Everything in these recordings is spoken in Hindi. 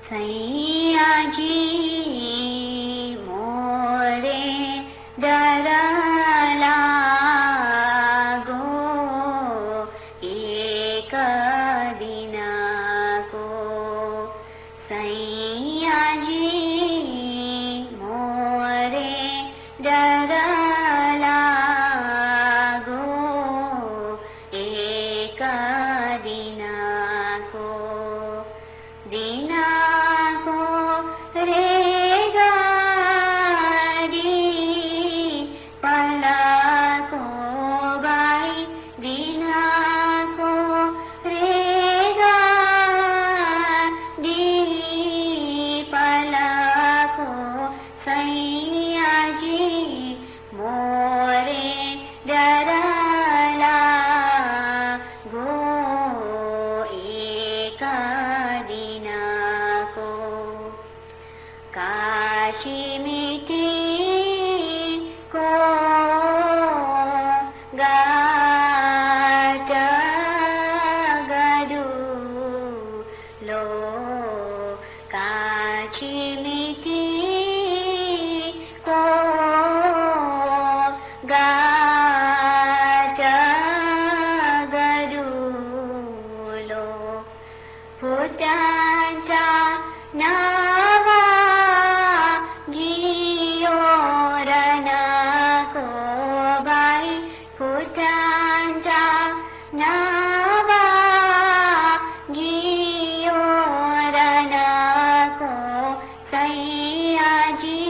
सैया जी मोरे डर लागो एक दिन को। सैया जी मोरे डर लागो एक दिन को। दिना को रे गारी पला को बाई। दिना को रे गारी पला को। सैया जी मोरे डर लागो एक दिन को। काशी मिट्टी को गाट गरू लो। काशी मिट्टी को गाट गरू लो। फुटांचा नावा जियोरन को बाई। फुटांचा नावा जियोरन को। सैया जी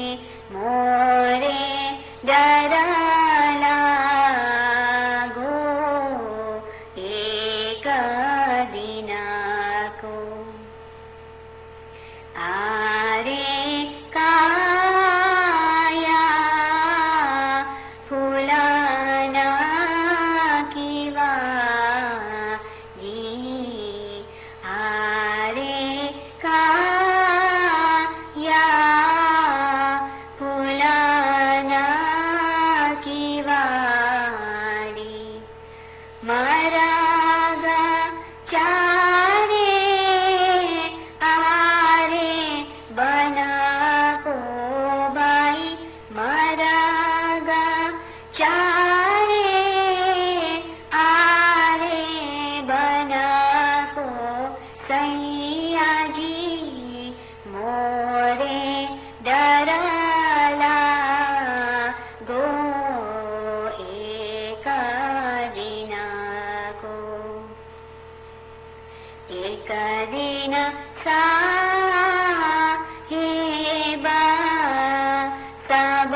मोरे डर लागो एक दिन को। आरे काया फुलाना किवा जी। आरे काया फुलाना किवाड़ी। मरागा चारे आरे बना को बाई। मरागा चारे आरे बना को। सैया जी मोरे डर लागो एक दिन को। एक दिन साहेबा सब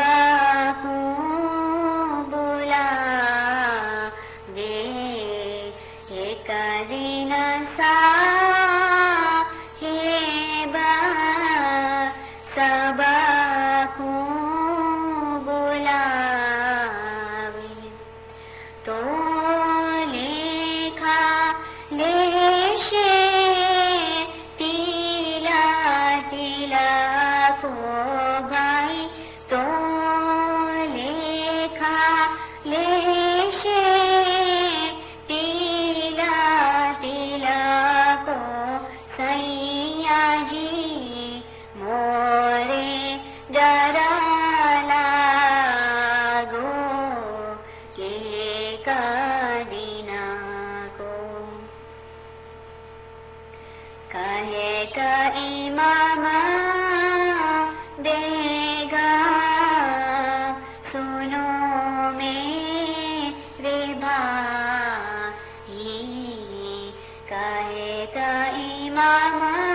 बुलावे। एक दिन साहेबा सब बुलावे। तो लेखा लेशे तिला तिला को भाई। तो लेखा लेशे तिला तिला को। सैया जी मोरे डर लागो एक दिन को। कहे कई मामा देगा सुनो मेरे भाई। कहे कई मामा